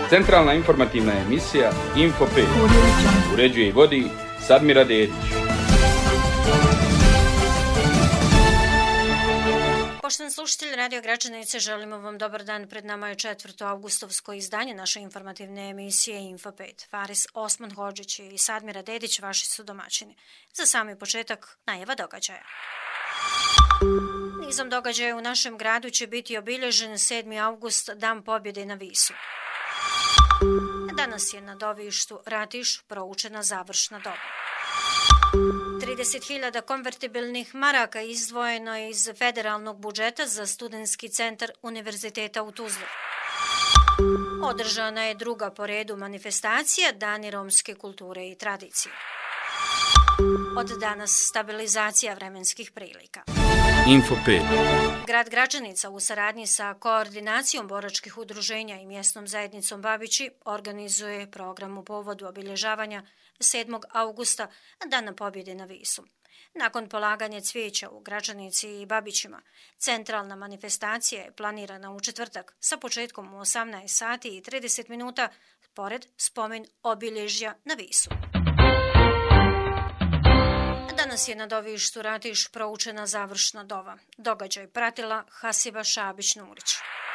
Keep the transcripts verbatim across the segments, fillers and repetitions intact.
Centralna informativna emisija Info pet. Uređuje i vodi Sadmira Dedić. Poštovani slušatelji Radio Gračanice, želimo vam dobar dan. Pred nama je četvrto avgustovsko izdanje naše informativne emisije Info pet. Faris Osman Hodžić i Sadmira Dedić vaši su domaćini. Za sami početak najava događaja. Nizom događaja u našem gradu će biti obilježen sedmi avgust, Dan pobjede na Visu. Danas je na dovištu Ratiš proučena završna doba. trideset hiljada konvertibilnih maraka izdvojeno je iz federalnog budžeta za studentski centar Univerziteta u Tuzli. Održana je druga po redu manifestacija Dani romske kulture i tradicije. Od danas stabilizacija vremenskih prilika. Info pet. Grad Gračanica u saradnji sa koordinacijom boračkih udruženja i mjesnom zajednicom Babići organizuje program u povodu obilježavanja sedmog avgusta, Dana pobjede na Visu. Nakon polaganja cvijeća u Gračanici i Babićima, centralna manifestacija je planirana u četvrtak sa početkom u osamnaest sati i trideset minuta pored spomen obilježja na Visu. Danas je na dovištu Ratiš proučena završna dova. Događaj pratila Hasiba Šabić-Nurić.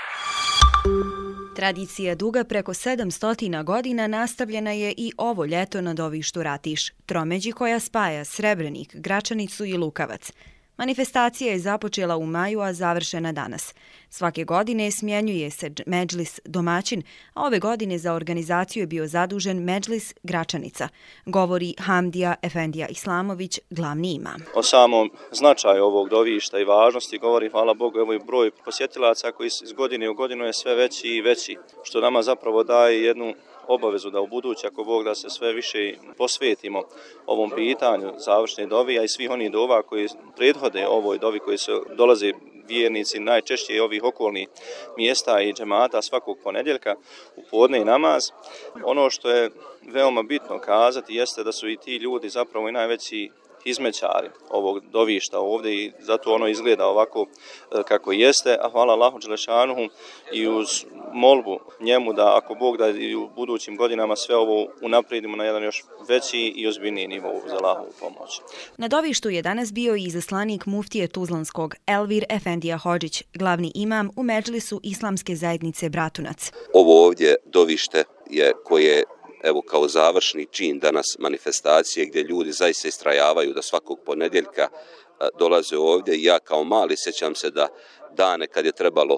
Tradicija duga preko sedamsto godina nastavljena je i ovo ljeto na dovištu Ratiš, tromeđi koja spaja Srebrenik, Gračanicu i Lukavac. Manifestacija je započela u maju, a završena danas. Svake godine smjenjuje se Medžlis domaćin, a ove godine za organizaciju je bio zadužen Medžlis Gračanica, govori Hamdija Efendija Islamović, glavni imam. O samom značaju ovog dovišta i važnosti govori, hvala Bogu, evo i broj posjetilaca koji iz godine u godinu je sve veći i veći, što nama zapravo daje jednu obavezu da u budući, ako Bog da se sve više posvetimo ovom pitanju završne dovi, a i svih onih dova koji prethode ovoj dovi, koji se dolaze vjernici najčešće i ovih okolnih mjesta i džemata svakog ponedjeljka u podne i namaz. Ono što je veoma bitno kazati jeste da su i ti ljudi zapravo i najveći izmećari ovog dovišta ovdje i zato ono izgleda ovako kako jeste, a hvala Allahu dželešanuhu i uz molbu njemu da ako Bog da i u budućim godinama sve ovo unaprijedimo na jedan još veći i ozbiljniji nivou za Allahovu pomoć. Na dovištu je danas bio i izaslanik muftije Tuzlanskog Elvir Efendija Hodžić, glavni imam u Medžlisu Islamske zajednice Bratunac. Ovo ovdje dovište je koje evo kao završni čin danas manifestacije gdje ljudi zaista istrajavaju da svakog ponedjeljka dolaze ovdje i ja kao mali sjećam se da dane kad je trebalo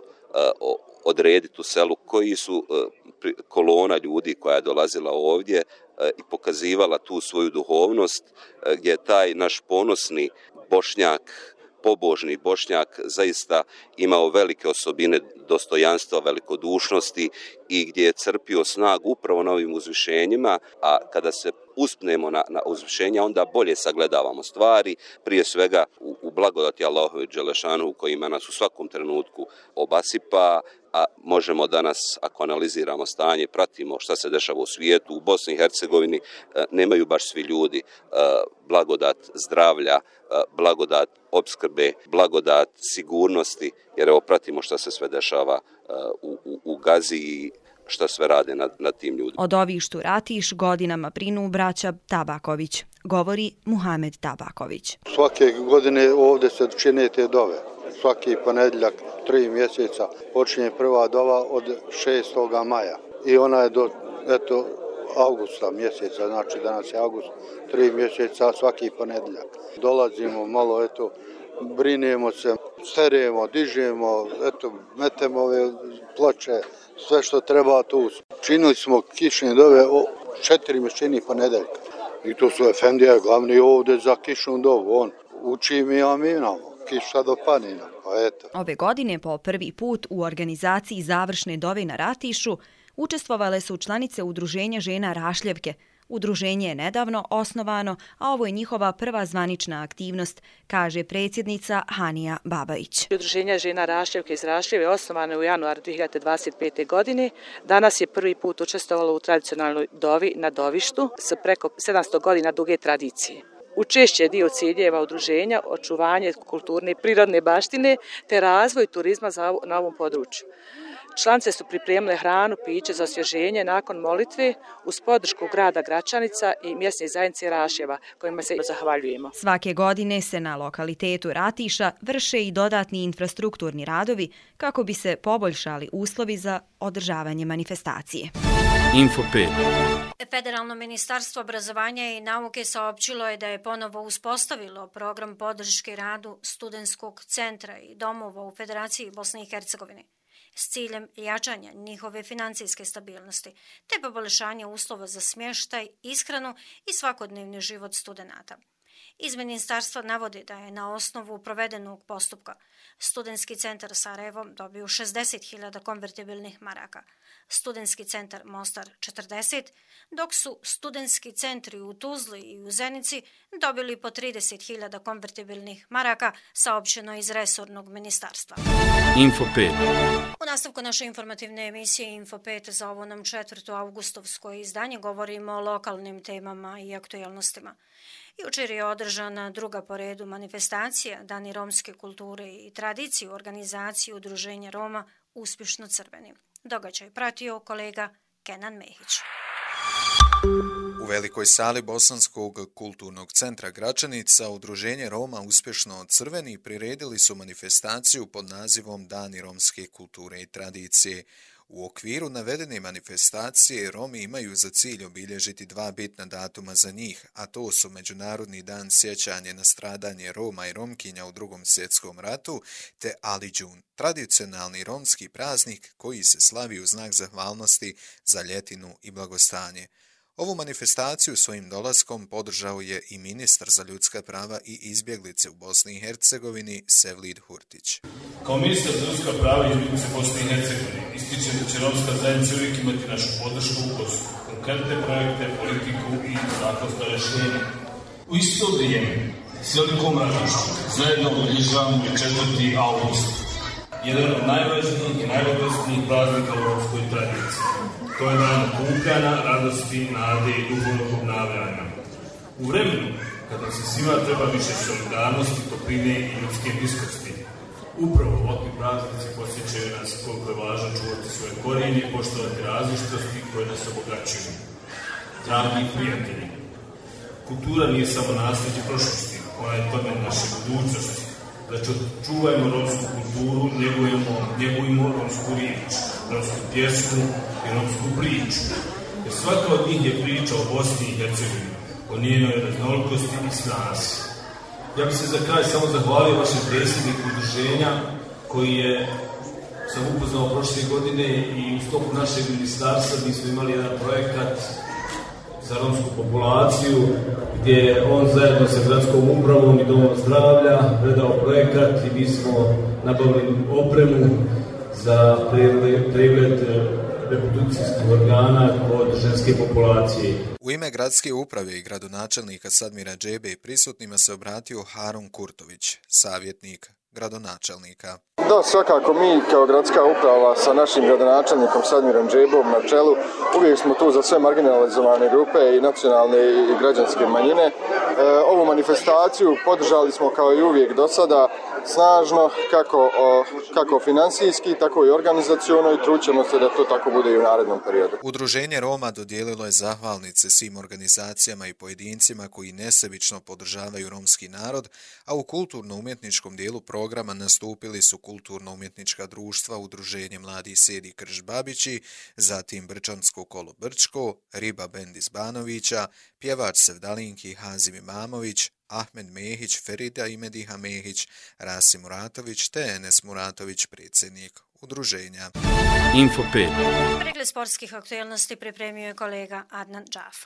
odrediti u selu koji su kolona ljudi koja je dolazila ovdje i pokazivala tu svoju duhovnost gdje je taj naš ponosni Bošnjak, pobožni Bošnjak zaista imao velike osobine dostojanstva, velikodušnosti i gdje je crpio snagu upravo na ovim uzvišenjima, a kada se uspnemo na, na uzvišenja, onda bolje sagledavamo stvari, prije svega u, u blagodati Allahove dželešanu kojima nas u svakom trenutku obasipa, a možemo danas, ako analiziramo stanje, pratimo šta se dešava u svijetu, u Bosni i Hercegovini, nemaju baš svi ljudi blagodat zdravlja, blagodat opskrbe, blagodat sigurnosti, jer evo pratimo šta se sve dešava u, u, u Gazi i šta sve rade nad, nad tim ljudima. O dovištu Ratiš godinama brinu braća Tabaković, govori Muhamed Tabaković. Svake godine ovdje se čine te dove. Svaki ponedjeljak, tri mjeseca, počinje prva dova od šestoga maja i ona je do eto, avgusta mjeseca, znači danas je avgust, tri mjeseca svaki ponedjeljak. Dolazimo malo, eto, brinemo se, steremo, dižemo, eto, metemo ove ploče, sve što treba tu. Činili smo kišne dove o četiri mjesečini ponedjeljka i to su Efendija glavni ovdje za kišnu dovu, on uči mi, a mi imamo. Kiša do panina, pa eto. Ove godine po prvi put u organizaciji završne dove na Ratišu učestvovale su članice Udruženja žena Rašljevke. Udruženje je nedavno osnovano, a ovo je njihova prva zvanična aktivnost, kaže predsjednica Hanija Babajić. Udruženje žena Rašljevke iz Rašljeve je osnovano u januaru dvije hiljade dvadeset pete. godine. Danas je prvi put učestvovalo u tradicionalnoj dovi na dovištu sa preko sedamsto godina duge tradicije. Učešće je dio ciljeva udruženja, očuvanje kulturne i prirodne baštine te razvoj turizma na ovom području. Članice su pripremile hranu, piće za osvježenje nakon molitve uz podršku grada Gračanica i mjesne zajednice Raševa, kojima se zahvaljujemo. Svake godine se na lokalitetu Ratiša vrše i dodatni infrastrukturni radovi kako bi se poboljšali uslovi za održavanje manifestacije. Info pet. Federalno ministarstvo obrazovanja i nauke saopćilo je da je ponovo uspostavilo program podrške radu studentskog centra i domova u Federaciji Bosne i Hercegovine s ciljem jačanja njihove financijske stabilnosti te poboljšanja uslova za smještaj, ishranu i svakodnevni život studenata. Iz ministarstva navode da je na osnovu provedenog postupka Studentski centar Sarajevo dobio šezdeset hiljada konvertibilnih maraka, Studentski centar Mostar četrdeset, dok su studentski centri u Tuzli i u Zenici dobili po trideset hiljada konvertibilnih maraka, saopćeno iz resornog ministarstva. Info pet. U nastavku naše informativne emisije Info pet za ovo nam četvrto avgustovsko izdanje govorimo o lokalnim temama i aktualnostima. Jučer je održana druga po redu manifestacija Dani romske kulture i tradicije u organizaciji Udruženja Roma Uspješno Crveni. Događaj pratio kolega Kenan Mehić. U velikoj sali Bosanskog kulturnog centra Gračanica Udruženje Roma Uspješno Crveni priredili su manifestaciju pod nazivom Dani romske kulture i tradicije. U okviru navedene manifestacije Romi imaju za cilj obilježiti dva bitna datuma za njih, a to su Međunarodni dan sjećanja na stradanje Roma i Romkinja u Drugom svjetskom ratu te Aliđun, tradicionalni romski praznik koji se slavi u znak zahvalnosti za ljetinu i blagostanje. Ovu manifestaciju svojim dolaskom podržao je i ministar za ljudska prava i izbjeglice u Bosni i Hercegovini Sevlid Hurtić. Kao ministar za ljudska prava i izbjeglice Bosne i Hercegovine ističem da će romska zajednica uvijek imati našu podršku kroz konkretne projekte, politiku i zakonska rješenja. U isto vrijeme s velikom radošću zajedno obilježavamo četvrti avgust, jedan od najvažnijih i najvažnijih praznika u romskoj tradiciji. To je dan okupljanja, radosti, nade i duhovnog obnavljanja. U vremenu kada se svima treba više solidarnosti, topline i ljudske bliskosti, upravo ovakvi praznici podsjećaju nas koliko je važno čuvati svoje korijenje i poštovati različitosti koje nas obogaćuju. Dragi prijatelji, kultura nije samo nasljeđe prošlosti, ona je temelj naše budućnosti. Znači, čuvajmo romsku kulturu, njegujemo, njegujemo romsku riječ, romsku pjesmu i romsku priču. Jer svaka od njih je priča o Bosni i Hercegovini, o njenoj raznolikosti i snazi. Ja bih se za kraj samo zahvalio vašem predsjedniku udruženja koji je, sam upoznao prošle godine i u sklopu našeg ministarstva mi smo imali jedan projekat za romsku populaciju gdje on zajedno sa gradskom upravom i domom zdravlja predao projekat i mi smo nabavili opremu za pregled reprodukcijskih organa kod ženske populacije. U ime gradske uprave i gradonačelnika Sadmira Džebe prisutnima se obratio Harun Kurtović, savjetnik gradonačelnika. Da, svakako mi kao gradska uprava sa našim gradonačelnikom Sadmirom Džebom na čelu uvijek smo tu za sve marginalizovane grupe i nacionalne i građanske manjine. E, ovu manifestaciju podržali smo kao i uvijek do sada snažno, kako, o, kako finansijski, tako i organizaciono i trućemo se da to tako bude i u narednom periodu. Udruženje Roma dodijelilo je zahvalnice svim organizacijama i pojedincima koji nesebično podržavaju romski narod, a u kulturno-umjetničkom dijelu programa nastupili su kulturno-umjetnička društva Udruženje Mladi Sedi Krš-Babići, zatim Brčansko kolo Brčko, Riba bend iz Banovića, pjevač Sevdalinki Hazim Imamović, Ahmed Mehić, Ferida Imediha Mehić, Rasim Muratović te Enes Muratović, predsjednik udruženja. Info pet. Pregled sportskih aktualnosti pripremio je kolega Adnan Džafo.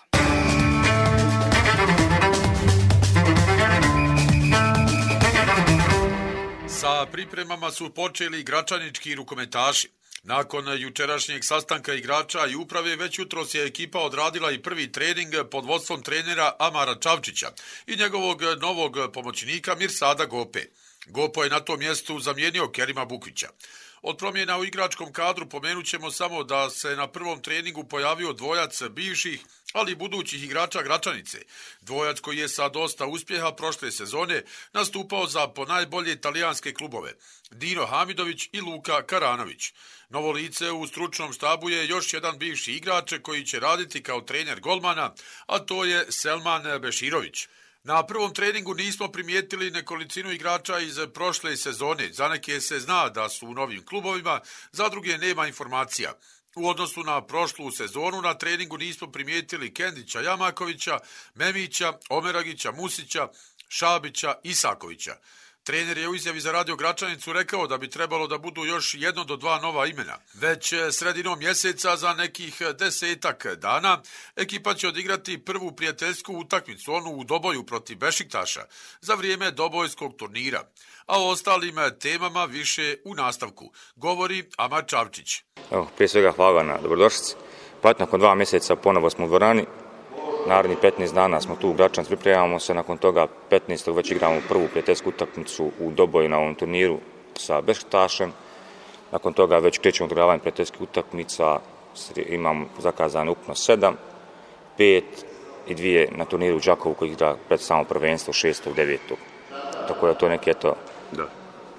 Sa pripremama su počeli gračanički rukometaši. Nakon jučerašnjeg sastanka igrača i uprave već jutros je ekipa odradila i prvi trening pod vodstvom trenera Amara Čavčića i njegovog novog pomoćnika Mirsada Gope. Gopo je na tom mjestu zamijenio Kerima Bukvića. Od promjena u igračkom kadru pomenut ćemo samo da se na prvom treningu pojavio dvojac bivših, ali i budućih igrača Gračanice. Dvojac koji je sa dosta uspjeha prošle sezone nastupao za ponajbolje italijanske klubove, Dino Hamidović i Luka Karanović. Novo lice u stručnom štabu je još jedan bivši igrač koji će raditi kao trener golmana, a to je Selman Beširović. Na prvom treningu nismo primijetili nekolicinu igrača iz prošle sezone. Za neke se zna da su u novim klubovima, za druge nema informacija. U odnosu na prošlu sezonu na treningu nismo primijetili Kendića, Jamakovića, Memića, Omeragića, Musića, Šabića, Isakovića. Trener je u izjavi za Radio Gračanicu rekao da bi trebalo da budu još jedno do dva nova imena. Već sredinom mjeseca za nekih desetak dana ekipa će odigrati prvu prijateljsku utakmicu, onu u Doboju protiv Bešiktaša, za vrijeme Dobojskog turnira. A o ostalim temama više u nastavku, govori Amar Čavčić. Evo, prije svega hvala na dobrodošlici. Pa nakon dva mjeseca ponovo smo u dvorani. Naredni petnaest dana smo tu u Gračanici, pripremamo se, nakon toga petnaestog već igramo prvu prijateljsku utakmicu u Doboju na ovom turniru sa Bešiktašem. Nakon toga već krećemo odgravanje prijateljskih utakmica, imamo zakazane ukupno sedam, pet i dvije na turniru u Đakovu koji igra pred samo prvenstvo šestog devetog Tako da to neki eto... Da.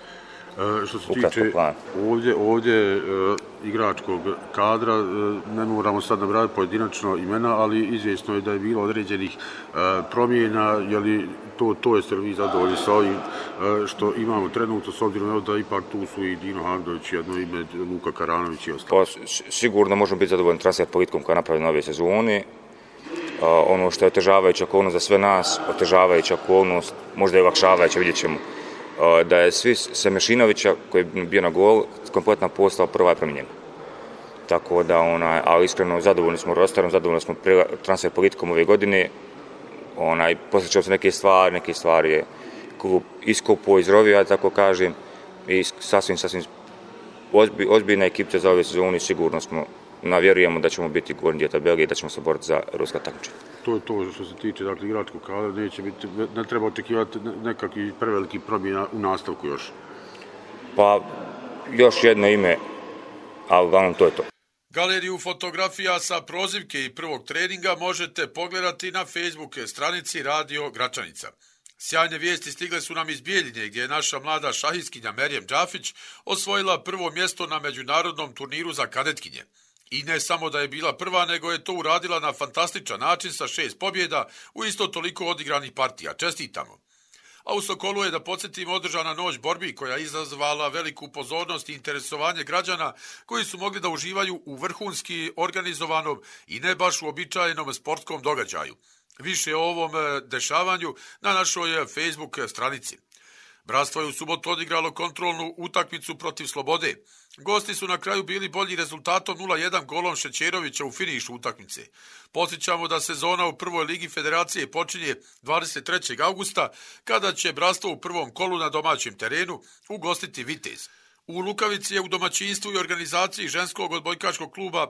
E, što se tiče ovdje, ovdje e, igračkog kadra, e, ne moramo sad nabrati pojedinačno imena, ali izvjesno je da je bilo određenih e, promjena, je li to, to jeste li vi zadovoljni sa ovim e, što imamo trenutno, s obzirom da ipak tu su i Dino Hamidović, jedno ime Luka Karanović i ostalo. Pa, sigurno možemo biti zadovoljni transfer politikom koja je napravljena ove sezone. Uh, ono što je otežavajuća okolnost za sve nas, otežavajuća okolnost, možda je olakšavajuća, vidjet ćemo, uh, da je svi Semešinovića koji je bio na gol, kompletna postava prva je promijenjena. Tako da, onaj, ali iskreno zadovoljni smo rosterom, zadovoljni smo transfer politikom ove godine. Onaj, posjećamo se neke stvari, neke stvari je klub iskopao, izrovio, ja tako kažem, i sasvim, sasvim ozbi, ozbiljna ekipa za ove sezone, sigurno smo. Navjerujemo da ćemo biti gornji dio tabele i da ćemo se boriti za ruska takmičenja. To je to što se tiče dakle, igračkog kadra, neće biti, ne treba očekivati nekakvi preveliki promjena u nastavku još. Pa još jedno ime, ali uglavnom to je to. Galeriju fotografija sa prozivke i prvog treninga možete pogledati na Facebook stranici Radio Gračanica. Sjajne vijesti stigle su nam iz Bijeljine, gdje je naša mlada šahiskinja Merijem Džafić osvojila prvo mjesto na međunarodnom turniru za kadetkinje. I ne samo da je bila prva, nego je to uradila na fantastičan način sa šest pobjeda u isto toliko odigranih partija. Čestitamo! A u Sokolu je, da podsjetimo, održana noć borbi koja je izazvala veliku pozornost i interesovanje građana koji su mogli da uživaju u vrhunski organizovanom i ne baš uobičajenom sportskom događaju. Više o ovom dešavanju na našoj Facebook stranici. Bratstvo je u subotu odigralo kontrolnu utakmicu protiv Slobode. Gosti su na kraju bili bolji rezultatom nula jedan golom Šećerovića u finišu utakmice. Podsjećamo da sezona u prvoj ligi federacije počinje dvadeset trećeg augusta, kada će Bratstvo u prvom kolu na domaćem terenu ugostiti Vitez. U Lukavici je u domaćinstvu i organizaciji ženskog odbojkaškog kluba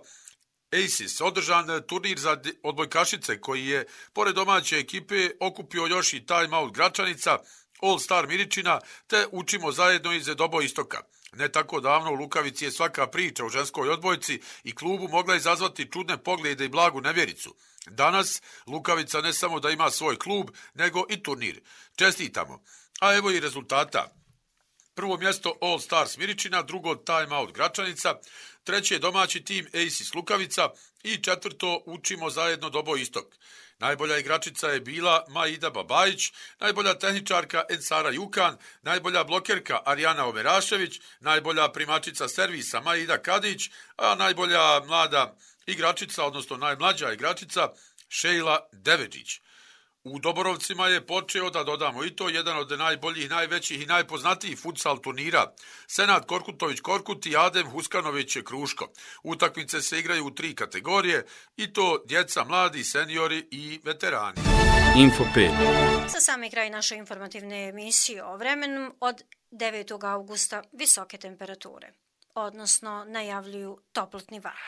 A S I S održan turnir za odbojkašice koji je, pored domaće ekipe, okupio još i Time Out Gračanica, All Star Miričina te Učimo zajedno iz Dobo Istoka. Ne tako davno u Lukavici je svaka priča o ženskoj odbojci i klubu mogla izazvati čudne poglede i blagu nevjericu. Danas Lukavica ne samo da ima svoj klub, nego i turnir. Čestitamo. A evo i rezultata. Prvo mjesto All Stars Miričina, drugo Time Out Gračanica, treće domaći tim A S I S Lukavica i četvrto Učimo zajedno Dobo Istok. Najbolja igračica je bila Maida Babajić, najbolja tehničarka Ensara Jukan, najbolja blokerka Arijana Omerašević, najbolja primačica servisa Maida Kadić, a najbolja mlada igračica, odnosno najmlađa igračica Šejla Deveđić. U Doborovcima je počeo, da dodamo i to, jedan od najboljih, najvećih i najpoznatijih futsal turnira. Senad Korkutović-Korkut i Adem Huskanović-Kruško. Utakmice se igraju u tri kategorije, i to djeca, mladi, seniori i veterani. Info pet. Za sami kraj naše informativne emisije o vremenu od devetog augusta visoke temperature, odnosno najavljuju toplotni val.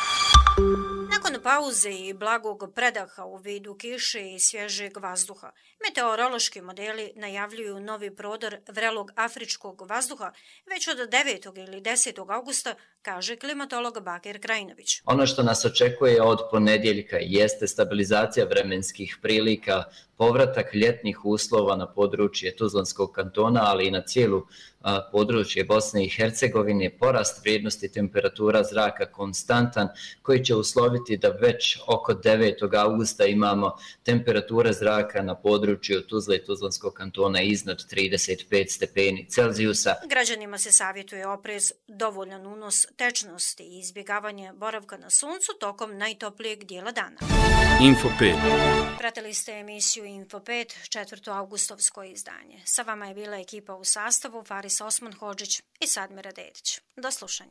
Nakon pauze i blagog predaha u vidu kiše i svježeg vazduha, Meteorološki modeli najavljuju novi prodor vrelog afričkog vazduha već od devetog ili desetog augusta, kaže klimatolog Bakir Krajinović. Ono što nas očekuje od ponedjeljka jeste stabilizacija vremenskih prilika, povratak ljetnih uslova na područje Tuzlanskog kantona, ali i na cijelu a, područje Bosne i Hercegovine, porast vrijednosti temperatura zraka konstantan, koji će usloviti da već oko devetog augusta imamo temperature zraka na području Tuzle i Tuzlanskog kantona iznad trideset pet stepeni Celzijusa. Građanima se savjetuje oprez, dovoljan unos tečnosti i izbjegavanje boravka na suncu tokom najtoplijeg dijela dana. Info pet. Pratili ste emisiju Info pet, četvrto augustovsko izdanje. Sa vama je bila ekipa u sastavu Faris Osman Hodžić i Sadmira Dedić. Do slušanja.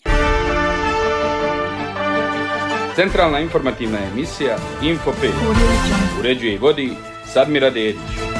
Centralna informativna emisija Info pet. Uređuje i vodi Sadmira Dedić.